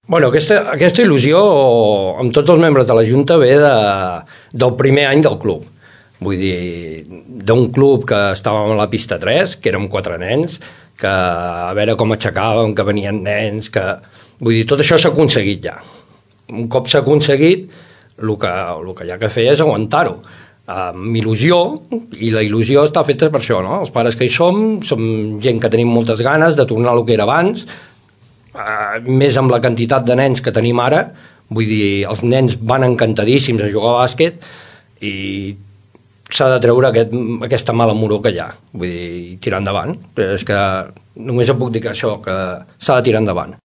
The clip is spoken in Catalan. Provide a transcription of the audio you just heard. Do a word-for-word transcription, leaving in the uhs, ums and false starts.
Bueno, aquesta, aquesta il·lusió amb tots els membres de la Junta ve de, del primer any del club. Vull dir, d'un club que estàvem a la pista tres, que érem quatre nens, que a veure com aixecàvem, que venien nens, que... Vull dir, tot això s'ha aconseguit ja. Un cop s'ha aconseguit, el que, el que hi ha que fer és aguantar-ho. Amb il·lusió, i la il·lusió està feta per això, no? Els pares que hi som, som gent que tenim moltes ganes de tornar al que era abans, Uh, més amb la quantitat de nens que tenim ara. Vull dir, els nens van encantadíssims a jugar a bàsquet i s'ha de treure aquest, aquesta mala moró que hi ha, vull dir, tirar endavant. És que només em puc dir que això, que s'ha de tirar endavant.